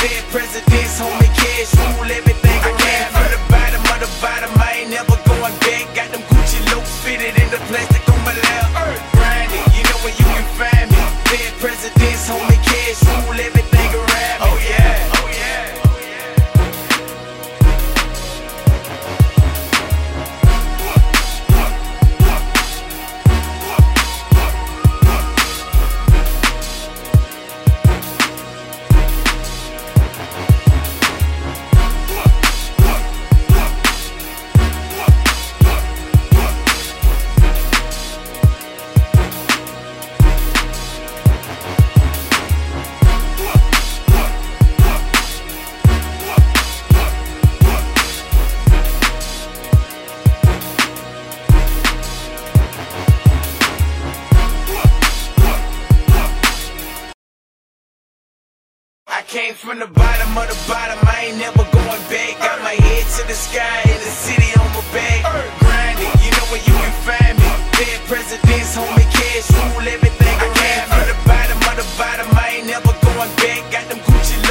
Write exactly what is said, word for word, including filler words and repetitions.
Dead presidents, homie, cash rule everything around. I came from the bottom of the bottom, I ain't never going back. Got them Gucci loops fitted in the plastic on my lap. Grinding, you know where you can find me. Dead presidents, homie, cash rule everything around me. Oh yeah, oh yeah. I came from the bottom of the bottom, I ain't never going back. Got my head to the sky and the city on my back. Grinding, you know where you can find me. Dead presidents, homie, cash rule everything around. I came from the bottom of the bottom, I ain't never going back. Got them Gucci